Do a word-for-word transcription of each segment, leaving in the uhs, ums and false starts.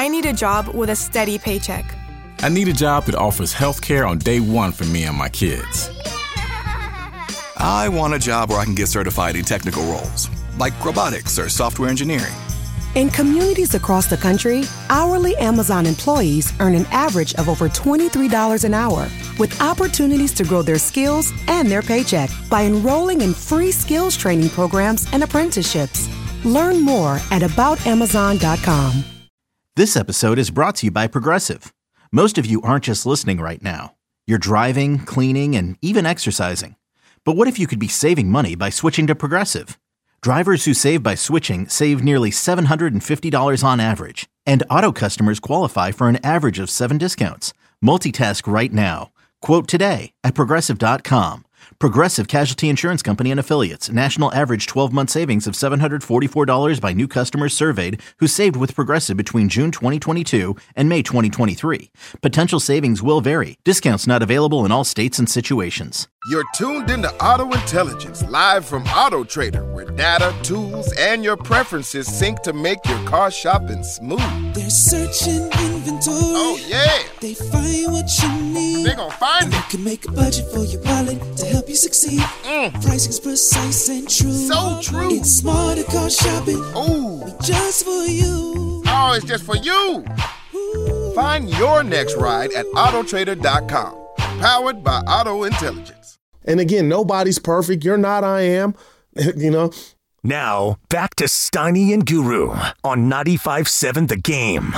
I need a job with a steady paycheck. I need a job that offers health care on day one for me and my kids. I want a job where I can get certified in technical roles, like robotics or software engineering. In communities across the country, hourly Amazon employees earn an average of over twenty-three dollars an hour, with opportunities to grow their skills and their paycheck by enrolling in free skills training programs and apprenticeships. Learn more at about amazon dot com. This episode is brought to you by Progressive. Most of you aren't just listening right now. You're driving, cleaning, and even exercising. But what if you could be saving money by switching to Progressive? Drivers who save by switching save nearly seven hundred fifty dollars on average. And auto customers qualify for an average of seven discounts. Multitask right now. Quote today at progressive dot com. Progressive Casualty Insurance Company and Affiliates. National average twelve-month savings of seven hundred forty-four dollars by new customers surveyed who saved with Progressive between June twenty twenty-two and May twenty twenty-three. Potential savings will vary. Discounts not available in all states and situations. You're tuned into Auto Intelligence, live from Auto Trader, where data, tools, and your preferences sync to make your car shopping smooth. They're searching inventory. Oh, yeah. They find what you need. They're gonna find and it. They can make a budget for your wallet to help you succeed. Mm. Pricing's precise and true. So true. It's smarter car shopping. Ooh. Just for you. Oh, it's just for you. Ooh. Find your next ride at auto trader dot com. Powered by Auto Intelligence. And again, nobody's perfect. You're not, I am. You know. Now, back to Steiny and Guru on ninety-five point seven The Game.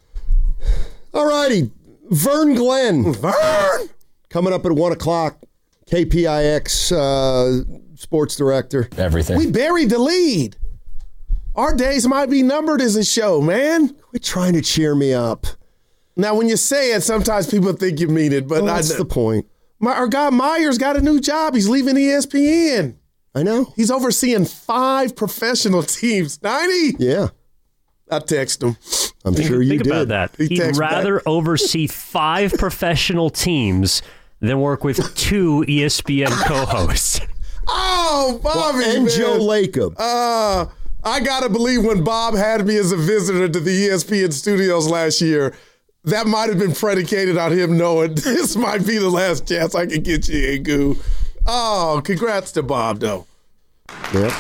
All righty. Vern Glenn. Vern! Coming up at one o'clock. K P I X uh, sports director. Everything. We buried the lead. Our days might be numbered as a show, man. Quit trying to cheer me up. Now, when you say it, sometimes people think you mean it, but well, that's I, the point. My, our guy Myers got a new job. He's leaving E S P N. I know. He's overseeing five professional teams. ninety? Yeah. I text him. I'm think, sure you think did. Think about that. He He'd rather back. oversee five professional teams than work with two E S P N co-hosts. Oh, Bobby, well, and man. Joe Lacob. Uh, I got to believe when Bob had me as a visitor to the E S P N studios last year, that might have been predicated on him knowing this might be the last chance I can get you in, Goo. Oh, congrats to Bob, though. Yep.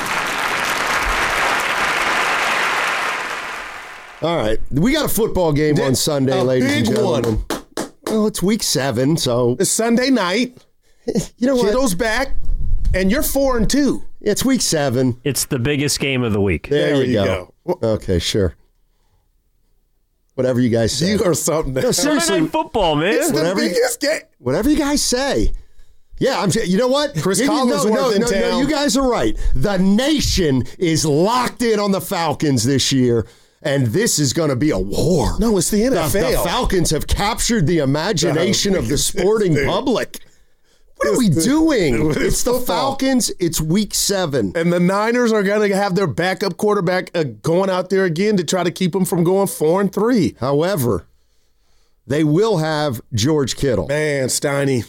All right. We got a football game on Sunday, a ladies big and gentlemen. One. Well, it's week seven, so. It's Sunday night. You know what? Kittle's back, and you're four and two. It's week seven. It's the biggest game of the week. There, there you, you go. go. Okay, sure. Whatever you guys say. You are something. No, seriously. Sunday night football, man. It's the whatever biggest you, game. Whatever you guys say. Yeah, I'm. You know what? Chris you, Collinsworth no, no, in no, town. No, you guys are right. The nation is locked in on the Falcons this year, and this is going to be a war. No, it's the N F L. The, the Falcons have captured the imagination No, of the sporting public. What are we doing? It's, it's the football. Falcons. It's week seven. And the Niners are going to have their backup quarterback uh, going out there again to try to keep them from going four and three. However, they will have George Kittle. Man, Steiny.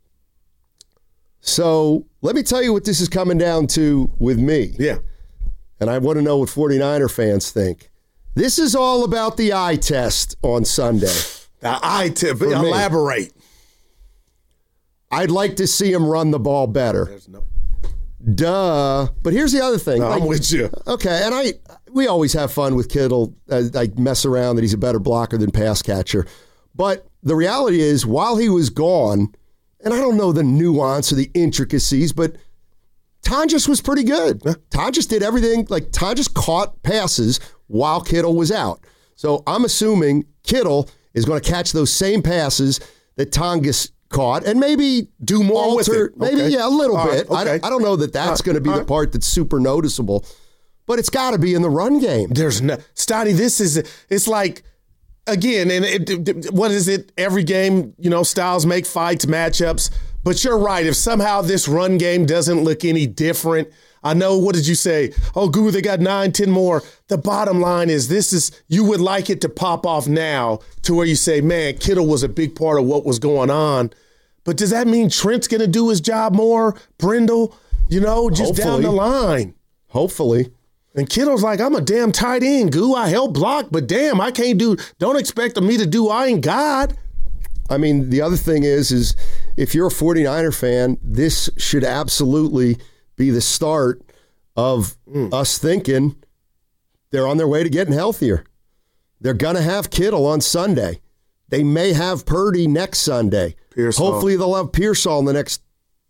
So let me tell you what this is coming down to with me. Yeah. And I want to know what 49er fans think. This is all about the eye test on Sunday. The eye test. Elaborate. I'd like to see him run the ball better. There's no. Duh. But here's the other thing. No, like, I'm with you. Okay, and I we always have fun with Kittle. Uh, I mess around that he's a better blocker than pass catcher. But the reality is, while he was gone, and I don't know the nuance or the intricacies, but Tonjes was pretty good. Yeah. Tonjes did everything. Like, Tonjes caught passes while Kittle was out. So I'm assuming Kittle is going to catch those same passes that Tonjes caught and maybe do more alter, with it. Okay. Maybe, yeah, a little All bit. right, okay. I, I don't know that that's All going to be right. the part that's super noticeable, but it's got to be in the run game. There's no. Stoddy, this is, it's like, again, and it, it, what is it? Every game, you know, styles make fights, matchups. But you're right. If somehow this run game doesn't look any different, I know, what did you say? Oh, Goo, they got nine, ten more. The bottom line is this is, you would like it to pop off now to where you say, man, Kittle was a big part of what was going on. But does that mean Trent's going to do his job more? Brindle, you know, just Hopefully. down the line. Hopefully. And Kittle's like, I'm a damn tight end, goo. I help block, but damn, I can't do, don't expect me to do, I ain't God. I mean, the other thing is, is if you're a 49er fan, this should absolutely be the start of mm. us thinking they're on their way to getting healthier. They're going to have Kittle on Sunday. They may have Purdy next Sunday. Pearsall. Hopefully they'll have Pearsall in the next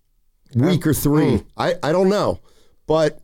week or three. Mm. I, I don't know. But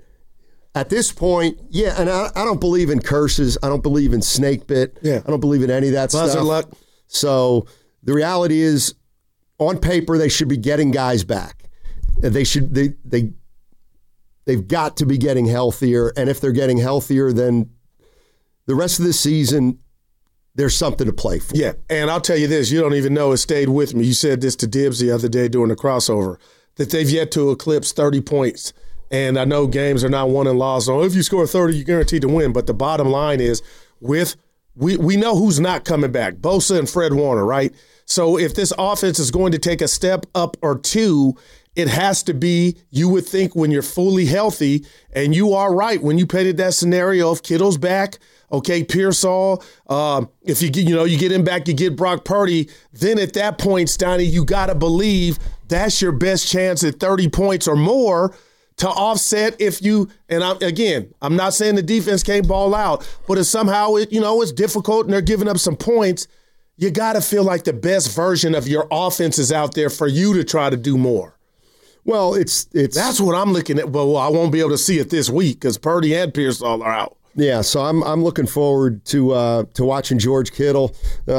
at this point, yeah, and I, I don't believe in curses. I don't believe in snake bit. Yeah. I don't believe in any of that Buzzer stuff. luck. So the reality is, on paper, they should be getting guys back. They should they they they've got to be getting healthier. And if they're getting healthier, then the rest of the season, there's something to play for. Yeah, and I'll tell you this, you don't even know, it stayed with me. You said this to Dibbs the other day during the crossover, that they've yet to eclipse thirty points. And I know games are not won and lost. So if you score thirty, you're guaranteed to win. But the bottom line is, with we we know who's not coming back, Bosa and Fred Warner, right? So if this offense is going to take a step up or two, it has to be, you would think, when you're fully healthy. And you are right when you painted that scenario of Kittle's back, okay, Pearsall, uh, if you get, you know, you get him back, you get Brock Purdy, then at that point, Steiny, you got to believe that's your best chance at thirty points or more to offset if you, and I'm, again, I'm not saying the defense can't ball out, but if somehow, it, you know, it's difficult and they're giving up some points, you got to feel like the best version of your offense is out there for you to try to do more. Well, it's it's that's what I'm looking at. Well, I won't be able to see it this week because Purdy and Pearsall are out. Yeah, so I'm I'm looking forward to uh, to watching George Kittle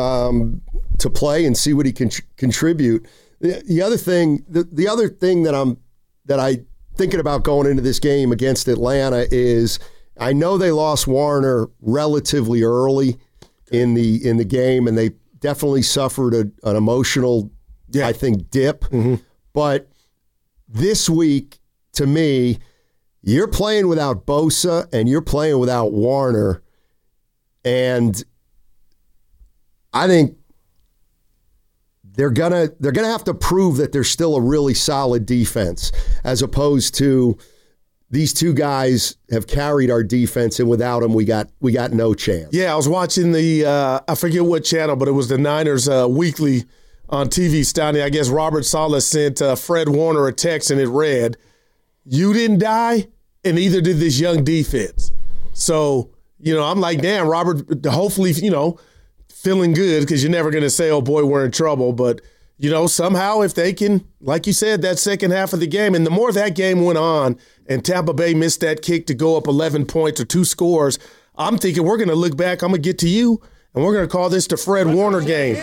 um, to play and see what he can contribute. The, the other thing, the, the other thing that I'm that I thinking about going into this game against Atlanta is, I know they lost Warner relatively early in the in the game, and they definitely suffered a, an emotional, yeah. I think, dip. Mm-hmm. But this week, to me, you're playing without Bosa and you're playing without Warner, and I think they're gonna they're gonna have to prove that they're still a really solid defense, as opposed to these two guys have carried our defense, and without them, we got we got no chance. Yeah, I was watching the uh, I forget what channel, but it was the Niners uh, Weekly on T V. Steiny, I guess Robert Saleh sent uh, Fred Warner a text, and it read, "You didn't die, and neither did this young defense." So, you know, I'm like, damn, Robert, hopefully, you know, feeling good, because you're never going to say, oh, boy, we're in trouble. But, you know, somehow if they can, like you said, that second half of the game, and the more that game went on and Tampa Bay missed that kick to go up eleven points or two scores, I'm thinking we're going to look back, I'm going to get to you, and we're going to call this the Fred Warner game.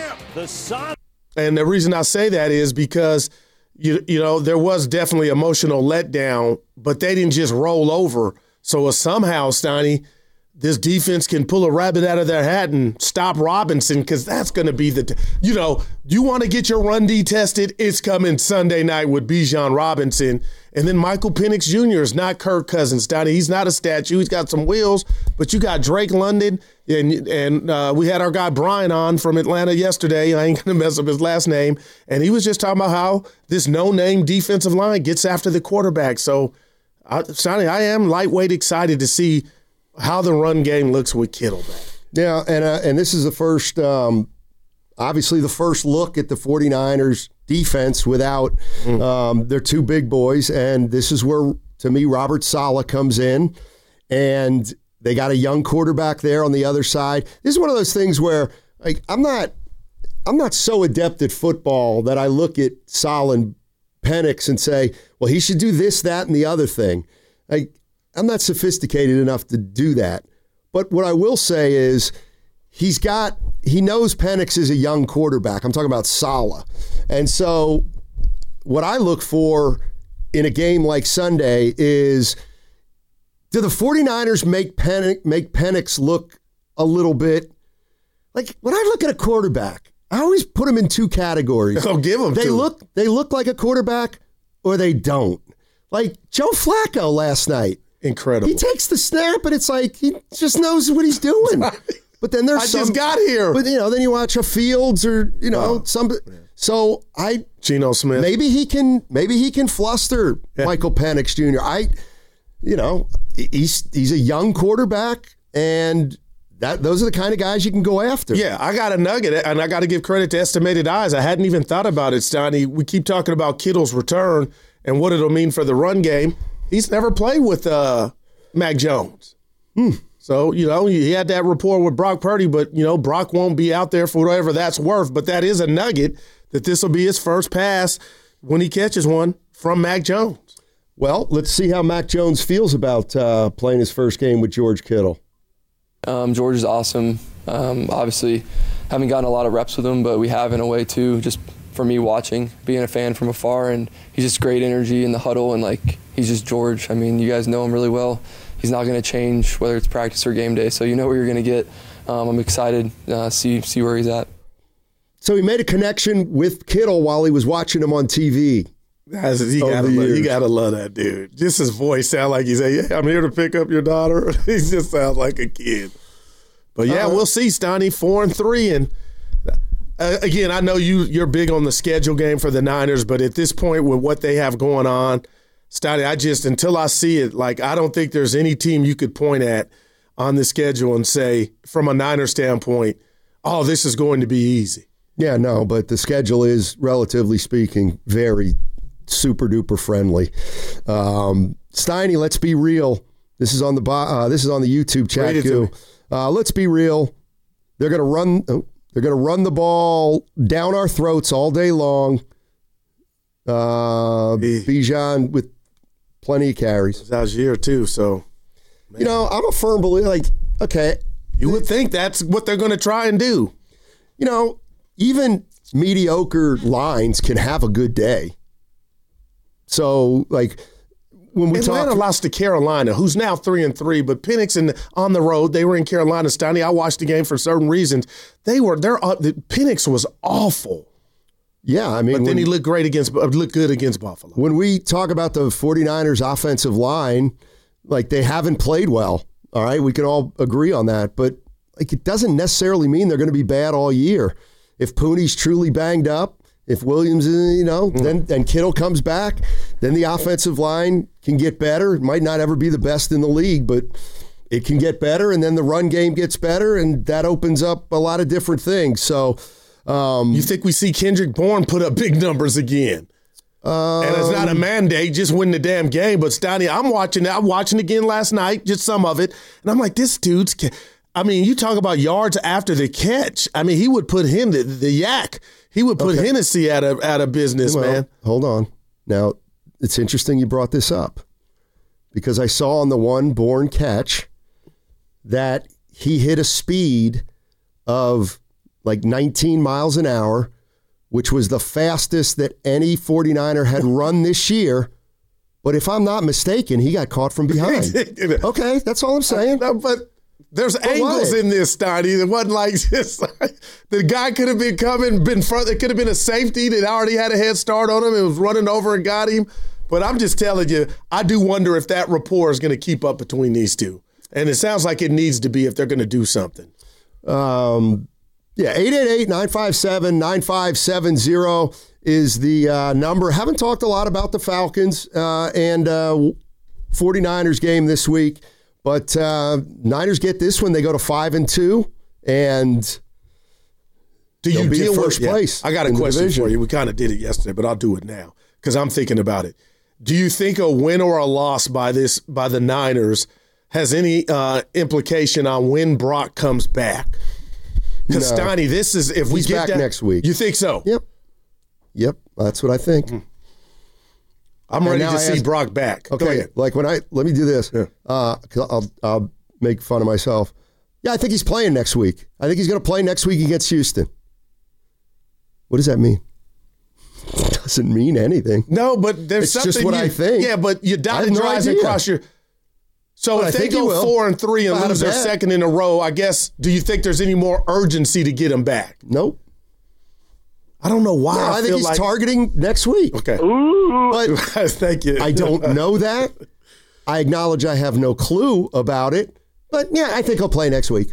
And the reason I say that is because, you, you know, there was definitely emotional letdown, but they didn't just roll over. So somehow, Steiny, this defense can pull a rabbit out of their hat and stop Robinson, because that's going to be the, you know, you want to get your run D tested, it's coming Sunday night with Bijan Robinson. And then Michael Penix Junior is not Kirk Cousins, Donnie. He's not a statue. He's got some wheels, but you got Drake London, and and uh, we had our guy Brian on from Atlanta yesterday. I ain't going to mess up his last name. And he was just talking about how this no-name defensive line gets after the quarterback. So, uh, Sonny, I am lightweight excited to see how the run game looks with Kittle back. Yeah, and uh, and this is the first, um, obviously the first look at the 49ers defense without mm. um, their two big boys, and this is where, to me, Robert Saleh comes in, and they got a young quarterback there on the other side. This is one of those things where, like, I'm not, I'm not so adept at football that I look at Saleh and Penix and say, well, he should do this, that, and the other thing. Like, I'm not sophisticated enough to do that. But what I will say is he's got, he knows Penix is a young quarterback. I'm talking about Saleh. And so what I look for in a game like Sunday is, do the 49ers make Penix, make Penix look a little bit, like when I look at a quarterback, I always put them in two categories. I'll give them they two. look They look like a quarterback or they don't. Like Joe Flacco last night. Incredible. He takes the snap, and it's like he just knows what he's doing. But then there's I some, just got here. But, you know, then you watch a Fields or, you know, oh, some. Yeah. So I. Geno Smith. Maybe he can, maybe he can fluster yeah. Michael Penix Junior I, you know, he's he's a young quarterback, and that those are the kind of guys you can go after. Yeah, I got a nugget, and I got to give credit to Estimated Eyes. I hadn't even thought about it, Stoney. We keep talking about Kittle's return and what it'll mean for the run game. He's never played with uh, Mac Jones. Hmm. So, you know, he had that rapport with Brock Purdy, but, you know, Brock won't be out there for whatever that's worth. But that is a nugget that this will be his first pass when he catches one from Mac Jones. Well, let's see how Mac Jones feels about uh, playing his first game with George Kittle. Um, George is awesome. Um, obviously, haven't gotten a lot of reps with him, but we have in a way too, just for me watching, being a fan from afar. And he's just great energy in the huddle, and like he's just George. I mean, you guys know him really well. He's not going to change whether it's practice or game day, so you know what you're going to get. Um, I'm excited to uh, see see where he's at. So he made a connection with Kittle while he was watching him on T V. Guys, you gotta love, you gotta love that dude. Just his voice sound like he's saying, "Yeah, I'm here to pick up your daughter." He just sounds like a kid. But yeah, uh, we'll see, Stoney, four and three, and uh, again, I know you you're big on the schedule game for the Niners, but at this point, with what they have going on, Stoney, I just until I see it, like I don't think there's any team you could point at on the schedule and say, from a Niner standpoint, "Oh, this is going to be easy." Yeah, no, but the schedule is, relatively speaking, very super duper friendly. Um, Steiny, let's be real. This is on the uh, this is on the YouTube chat too. Uh, let's be real. They're gonna run. Oh, they're gonna run the ball down our throats all day long. Uh, Bijan with plenty of carries. That was year two, so man. You know I'm a firm believer. Like, okay, you would think that's what they're gonna try and do. You know, even mediocre lines can have a good day. So, like, when we Atlanta talk, lost to Carolina, who's now three and three, but Penix and on the road, they were in Carolina. Stoney, I watched the game for certain reasons. They were they're uh, Penix was awful. Yeah, I mean, but then when, he looked great against looked good against Buffalo. When we talk about the 49ers offensive line, like they haven't played well. All right, we can all agree on that, but like it doesn't necessarily mean they're going to be bad all year. If Pooney's truly banged up, if Williams, you know, mm. then then Kittle comes back, then the offensive line can get better. It might not ever be the best in the league, but it can get better, and then the run game gets better, and that opens up a lot of different things. So, um, you think we see Kendrick Bourne put up big numbers again? Um, and it's not a mandate, just win the damn game. But Stoney, I'm watching it. I'm watching again last night, just some of it, and I'm like, this dude's. I mean, you talk about yards after the catch. I mean, he would put him the, the yak. He would put okay. Hennessy out of out of business, well, man. Hold on. Now, it's interesting you brought this up because I saw on the one Bourne catch that he hit a speed of like nineteen miles an hour, which was the fastest that any 49er had run this year. But if I'm not mistaken, he got caught from behind. Okay, that's all I'm saying. No, but there's but angles what? in this, Stoney. It wasn't like just like, the guy could have been coming, been front. It could have been a safety that already had a head start on him and was running over and got him. But I'm just telling you, I do wonder if that rapport is going to keep up between these two. And it sounds like it needs to be if they're going to do something. Um, yeah, eight eight eight, nine five seven, nine five seven zero is the uh, number. Haven't talked a lot about the Falcons uh, and uh, 49ers game this week. But uh, Niners get this one. They go to five and two, and do you be deal first with, place? Yeah, I got a question for you. We kind of did it yesterday, but I'll do it now because I'm thinking about it. Do you think a win or a loss by this by the Niners has any uh, implication on when Brock comes back? Because no. Stoney, this is if we He's get back that, next week. You think so? Yep. Yep. That's what I think. Mm-hmm. I'm ready to see ask, Brock back. Okay, like when I let me do this, yeah. uh, I'll, I'll make fun of myself. Yeah, I think he's playing next week. I think he's going to play next week against Houston. What does that mean? It doesn't mean anything. No, but there's it's something. just what you, I think. Yeah, but you dotted your eyes and cross your. So but if I they go four and three and lose their second in a row, I guess. Do you think there's any more urgency to get him back? Nope. I don't know why. No, I, I think feel he's like, targeting next week. Okay. But thank you. I don't know that. I acknowledge I have no clue about it. But yeah, I think he'll play next week.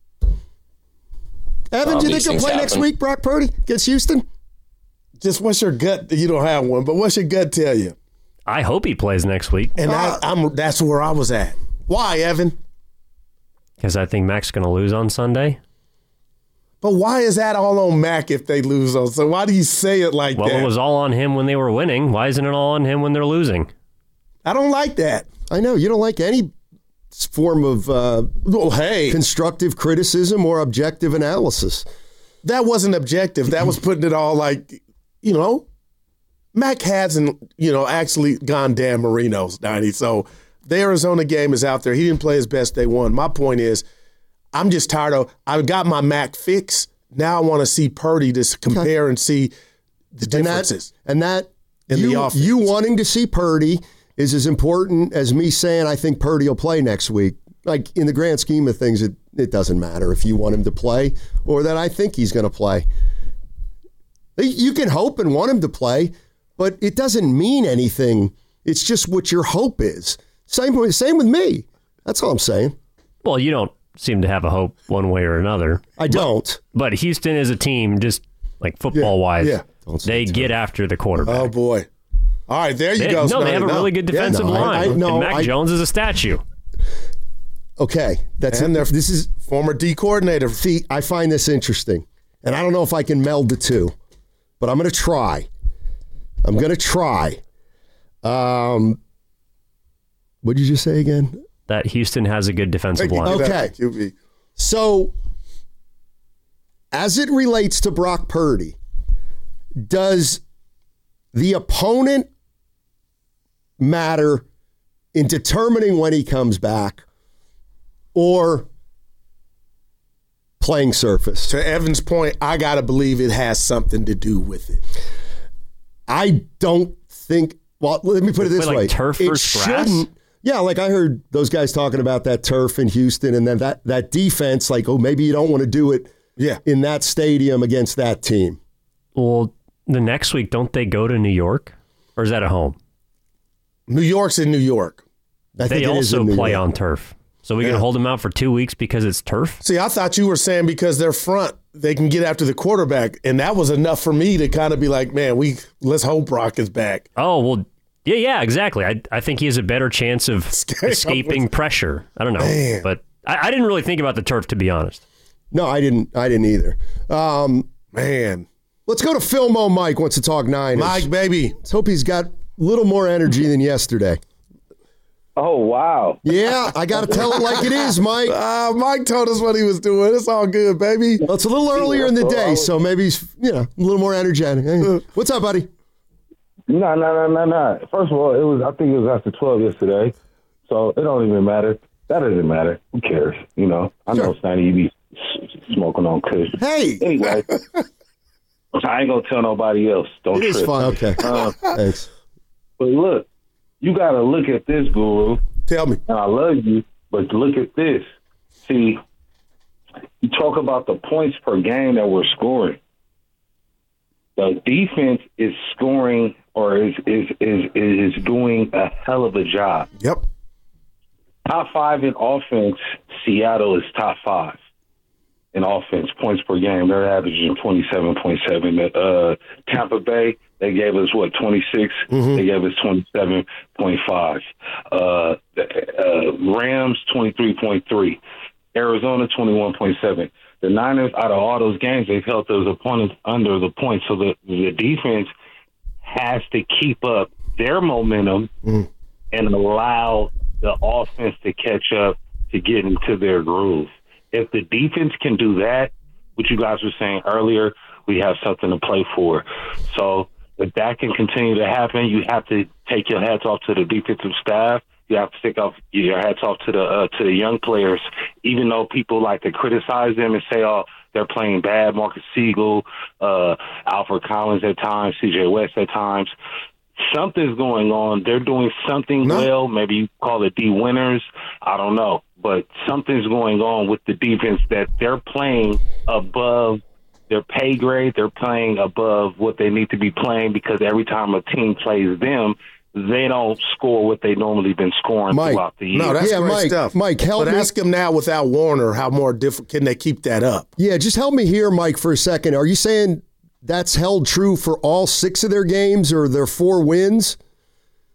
Evan, um, do you think he'll play happen. next week, Brock Purdy, against Houston? Just what's your gut? You don't have one, but what's your gut tell you? I hope he plays next week. And I, I'm that's where I was at. Why, Evan? Because I think Mac's going to lose on Sunday. But why is that all on Mac if they lose on? So why do you say it like well, that? Well, it was all on him when they were winning. Why isn't it all on him when they're losing? I don't like that. I know. You don't like any form of uh, well, hey. constructive criticism or objective analysis. That wasn't objective. That was putting it all like, you know, Mac hasn't, you know, actually gone Dan Marino's, ninety. So the Arizona game is out there. He didn't play his best day one. My point is, I'm just tired of, I've got my Mac fix. Now I want to see Purdy to compare okay. and see the differences. And that, and that in you, the offense. You wanting to see Purdy is as important as me saying I think Purdy will play next week. Like, in the grand scheme of things, it, it doesn't matter if you want him to play or that I think he's going to play. You can hope and want him to play, but it doesn't mean anything. It's just what your hope is. Same, same with me. That's all I'm saying. Well, you don't seem to have a hope one way or another. I don't. But, but Houston is a team, just like football-wise, yeah, yeah. they get after the quarterback. Oh, boy. All right, there you they, go. No, they have a really good defensive yeah, no, line. I, I, no, and Mac I, Jones is a statue. Okay. that's And a, this is former D coordinator. See, I find this interesting. And I don't know if I can meld the two, but I'm going to try. I'm going to try. Um, what did you just say again? That Houston has a good defensive line. Okay. So, as it relates to Brock Purdy, does the opponent matter in determining when he comes back or playing surface? To Evan's point, I got to believe it has something to do with it. I don't think, well, let me put it this like way. Turf it versus grass? Yeah, like I heard those guys talking about that turf in Houston and then that, that defense, like, oh, maybe you don't want to do it yeah. in that stadium against that team. Well, the next week, don't they go to New York? Or is that at home? New York's in New York. I they think also play York. on turf. So we yeah. can hold them out for two weeks because it's turf? See, I thought you were saying because they're front, they can get after the quarterback. And that was enough for me to kind of be like, man, we let's hope Brock is back. Oh, well, yeah, yeah, exactly. I I think he has a better chance of escaping pressure. I don't know. Man. But I, I didn't really think about the turf, to be honest. No, I didn't. I didn't either. Um, man. Let's go to Philmo Mike wants to talk Niners. Mike, baby. Let's hope he's got a little more energy than yesterday. Oh, wow. Yeah, I got to tell it like it is, Mike. Uh, Mike told us what he was doing. It's all good, baby. Well, it's a little earlier in the day, so maybe he's, you know, a little more energetic. Hey, what's up, buddy? No, no, no, no, no. First of all, it was. I think it was after twelve yesterday, so it don't even matter. That doesn't matter. Who cares? You know, I sure. know Sonny, you be smoking on kush. Hey! Anyway, I ain't going to tell nobody else. Don't It trip. is fun. Okay. Uh, Thanks. But look, you got to look at this, Guru. Tell me. And I love you, but look at this. See, you talk about the points per game that we're scoring. The defense is scoring or is is is is doing a hell of a job. Yep. Top five in offense, Seattle is top five in offense, points per game. They're averaging twenty-seven point seven. Uh, Tampa Bay, they gave us, what, twenty-six? Mm-hmm. They gave us twenty-seven point five. Uh, uh, Rams, twenty-three point three. Arizona, twenty-one point seven. The Niners, out of all those games, they've held those opponents under the points. So the, the defense has to keep up their momentum mm. and allow the offense to catch up to get into their groove. If the defense can do that, what you guys were saying earlier, we have something to play for. So if that can continue to happen, you have to take your hats off to the defensive staff. You have to take off your hats off to the uh, to the young players, even though people like to criticize them and say, oh, they're playing bad. Marcus Siegel, uh, Alfred Collins at times, C J West at times. Something's going on. They're doing something no. well. Maybe you call it D winners. I don't know. But something's going on with the defense that they're playing above their pay grade. They're playing above what they need to be playing because every time a team plays them, they don't score what they normally been scoring Mike, throughout the year. No, that's yeah, great Mike, stuff. Mike, help but me. ask him now without Warner how more different can they keep that up? Yeah, just help me here, Mike, for a second. Are you saying that's held true for all six of their games or their four wins?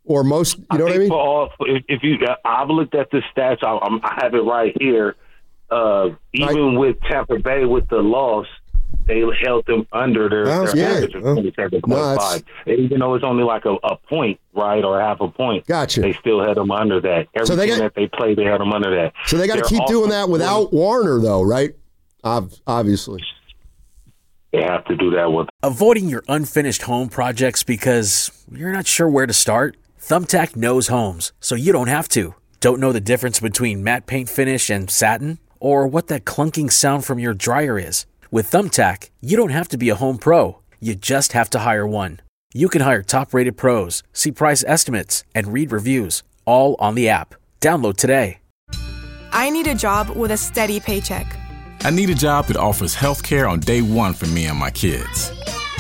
Or most, you know I what I think mean? For all, if, if you, I've looked at the stats. I, I'm, I have it right here. Uh, even right. with Tampa Bay, with the loss, they held them under their, their yeah. average of twenty-seven point five. No, even though it's only like a, a point, right, or half a point, gotcha. They still had them under that. Every so they team got, that they played, they had them under that. So they got to keep doing that without Warner, though, right? Obviously. They have to do that with. Avoiding your unfinished home projects because you're not sure where to start? Thumbtack knows homes, so you don't have to. Don't know the difference between matte paint finish and satin? Or what that clunking sound from your dryer is? With Thumbtack, you don't have to be a home pro. You just have to hire one. You can hire top-rated pros, see price estimates, and read reviews, all on the app. Download today. I need a job with a steady paycheck. I need a job that offers health care on day one for me and my kids.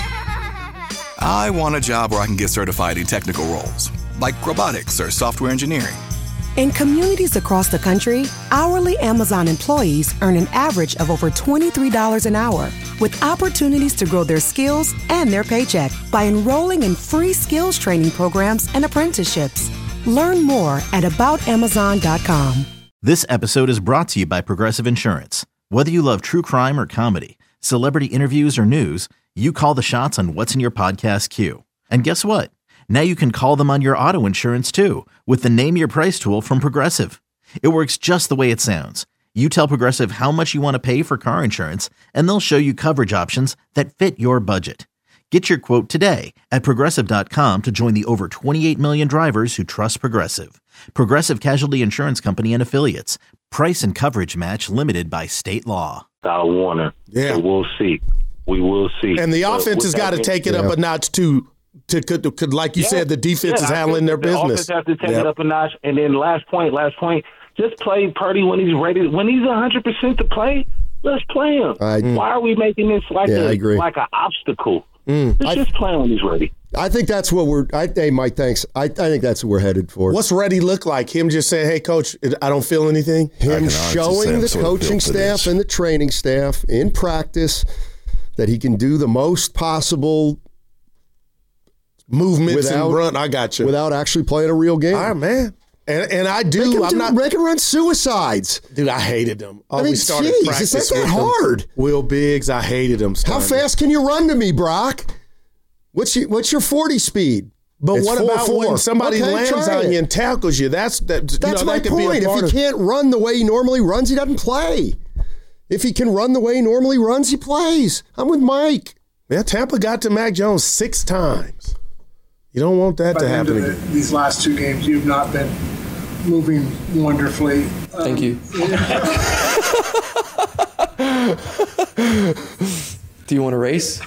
I want a job where I can get certified in technical roles, like robotics or software engineering. In communities across the country, hourly Amazon employees earn an average of over twenty-three dollars an hour, with opportunities to grow their skills and their paycheck by enrolling in free skills training programs and apprenticeships. Learn more at about amazon dot com. This episode is brought to you by Progressive Insurance. Whether you love true crime or comedy, celebrity interviews or news, you call the shots on what's in your podcast queue. And guess what? Now you can call them on your auto insurance too with the Name Your Price tool from Progressive. It works just the way it sounds. You tell Progressive how much you want to pay for car insurance, and they'll show you coverage options that fit your budget. Get your quote today at Progressive dot com to join the over twenty-eight million drivers who trust Progressive. Progressive Casualty Insurance Company and Affiliates. Price and coverage match limited by state law. Without Warner. Yeah. So we'll see. We will see. And the but offense has got to take it yeah. up a notch too. To, to, to, like you yeah. said, the defense yeah, is handling their the business. The offense has to take yep. it up a notch. And then last point, last point, just play Purdy when he's ready. When he's one hundred percent to play, let's play him. I, Why are we making this like yeah, a like an obstacle? Mm. Let's I, just play when he's ready. I think that's what we're. I, hey, Mike, thanks. I, I think that's what we're headed for. What's ready look like? Him just saying, "Hey, coach, I don't feel anything." Him showing the coaching staff and the training staff in practice that he can do the most possible movements without, and run. I got you. Without actually playing a real game. All right, man. And and I do. Make him, I'm do, not make him run suicides, dude. I hated them. Oh, I mean, we started geez, practice it's not that hard. Them. Will Biggs, I hated him. How fast can you run to me, Brock? What's your what's your forty speed? But it's what four, about four. when somebody okay, lands on it. you and tackles you? That's that. That's you know, my that point. If he of, can't run the way he normally runs, he doesn't play. If he can run the way he normally runs, he plays. I'm with Mike. Yeah, Tampa got to Mac Jones six times. You don't want that By to the happen end of again. The, these last two games, you've not been moving wonderfully. Thank um, you. Do you want to race?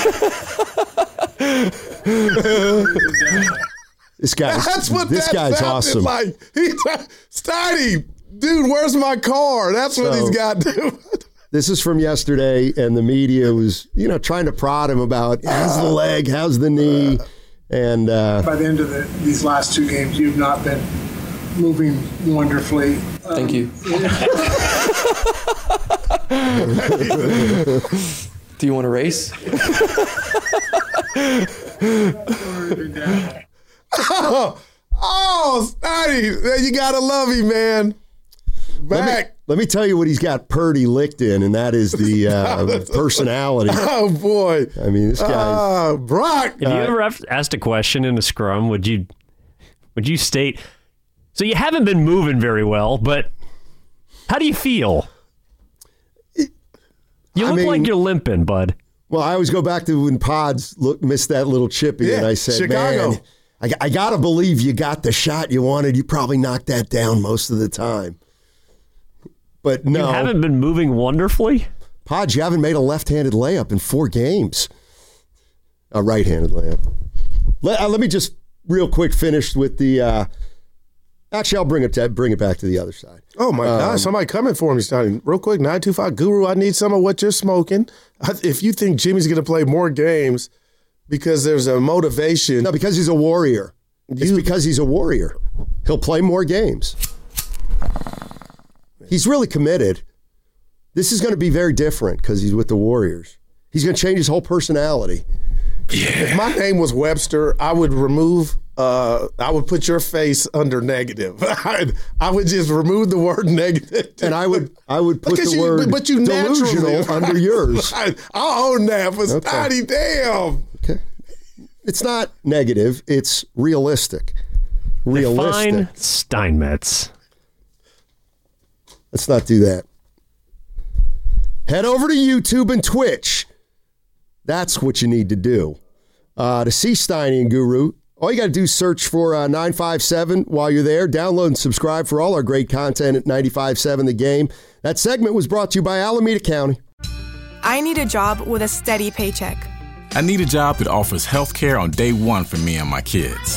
This guy's That's what this that guy's awesome. Like, he's Steiny, dude, where's my car? That's what so, he's got, dude. This is from yesterday, and the media was, you know, trying to prod him about how's the leg, how's the knee, and uh, by the end of the, these last two games, you've not been moving wonderfully. Um, Thank you. Do you want to race? oh, oh, Steiny, you gotta love him, man. Back. Let me, let me tell you what he's got Purdy licked in, and that is the uh, personality. Oh, boy. I mean, this guy. Uh, Brock. If you ever asked a question in a scrum, would you would you state, so you haven't been moving very well, but how do you feel? You look I mean, like you're limping, bud. Well, I always go back to when Pods look, missed that little chippy, yeah, and I said, Chicago. man, I, I got to believe you got the shot you wanted. You probably knocked that down most of the time. But no. You haven't been moving wonderfully? Pods, you haven't made a left-handed layup in four games. A right-handed layup. Let, uh, let me just real quick finish with the uh, – actually, I'll bring it to, bring it back to the other side. Oh, my um, gosh. Somebody coming for me, Steiny. Real quick, nine two five Guru, I need some of what you're smoking. If you think Jimmy's going to play more games because there's a motivation. No, because he's a warrior. It's you, because he's a warrior. He'll play more games. He's really committed. This is going to be very different because he's with the Warriors. He's going to change his whole personality. Yeah. If my name was Webster, I would remove Uh, I would put your face under negative. I, I would just remove the word negative, and I would I would put because the you, word but you delusional under yours. I, I'll own that for Okay. Stoddy. Damn. Okay, it's not negative. It's realistic. Realistic. Define Steinmetz. Let's not do that. Head over to YouTube and Twitch. That's what you need to do uh, to see Steiny and Guru. All you got to do is search for uh, nine five seven while you're there. Download and subscribe for all our great content at ninety-five point seven The Game. That segment was brought to you by Alameda County. I need a job with a steady paycheck. I need a job that offers health care on day one for me and my kids.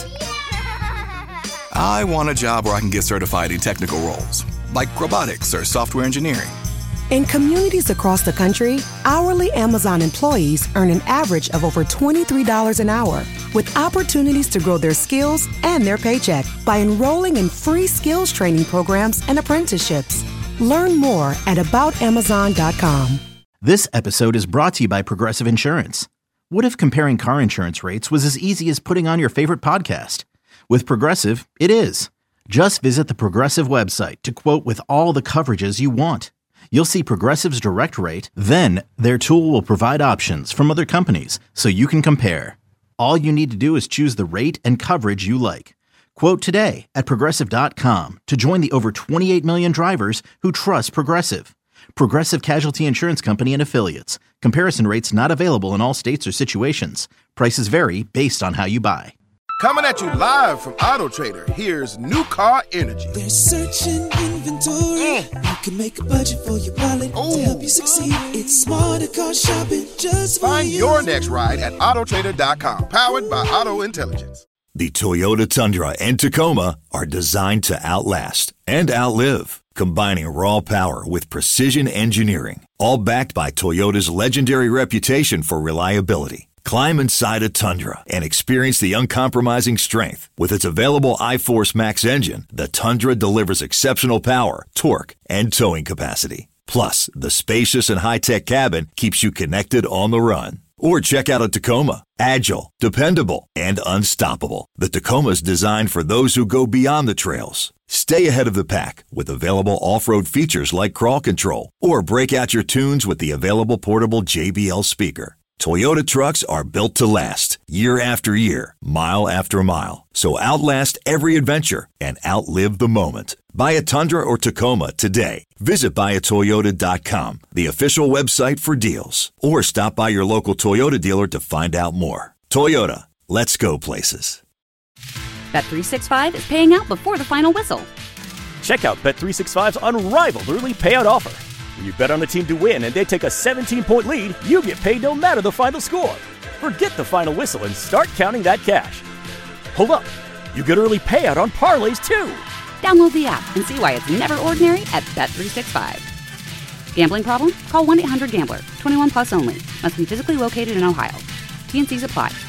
I want a job where I can get certified in technical roles, like robotics or software engineering. In communities across the country, hourly Amazon employees earn an average of over twenty-three dollars an hour, with opportunities to grow their skills and their paycheck by enrolling in free skills training programs and apprenticeships. Learn more at about amazon dot com. This episode is brought to you by Progressive Insurance. What if comparing car insurance rates was as easy as putting on your favorite podcast? With Progressive, it is. Just visit the Progressive website to quote with all the coverages you want. You'll see Progressive's direct rate, then their tool will provide options from other companies so you can compare. All you need to do is choose the rate and coverage you like. Quote today at progressive dot com to join the over twenty-eight million drivers who trust Progressive. Progressive Casualty Insurance Company and Affiliates. Comparison rates not available in all states or situations. Prices vary based on how you buy. Coming at you live from Auto Trader, here's New Car Energy. They're searching inventory. Mm. You can make a budget for your wallet to help you succeed. It's smarter car shopping just for Find you. your next ride at auto trader dot com. Powered by Auto Intelligence. The Toyota Tundra and Tacoma are designed to outlast and outlive, combining raw power with precision engineering, all backed by Toyota's legendary reputation for reliability. Climb inside a Tundra and experience the uncompromising strength. With its available iForce Max engine, the Tundra delivers exceptional power, torque, and towing capacity. Plus, the spacious and high-tech cabin keeps you connected on the run. Or check out a Tacoma. Agile, dependable, and unstoppable. The Tacoma's designed for those who go beyond the trails. Stay ahead of the pack with available off-road features like crawl control. Or break out your tunes with the available portable J B L speaker. Toyota trucks are built to last, year after year, mile after mile. So outlast every adventure and outlive the moment. Buy a Tundra or Tacoma today. Visit buy a toyota dot com, the official website for deals. Or stop by your local Toyota dealer to find out more. Toyota, let's go places. Bet three sixty-five is paying out before the final whistle. Check out Bet three sixty-five's unrivaled early payout offer. When you bet on the team to win and they take a seventeen-point lead, you get paid no matter the final score. Forget the final whistle and start counting that cash. Hold up. You get early payout on parlays, too. Download the app and see why it's never ordinary at Bet three sixty-five. Gambling problem? Call one eight hundred gambler. twenty-one plus only. Must be physically located in Ohio. T and C's apply.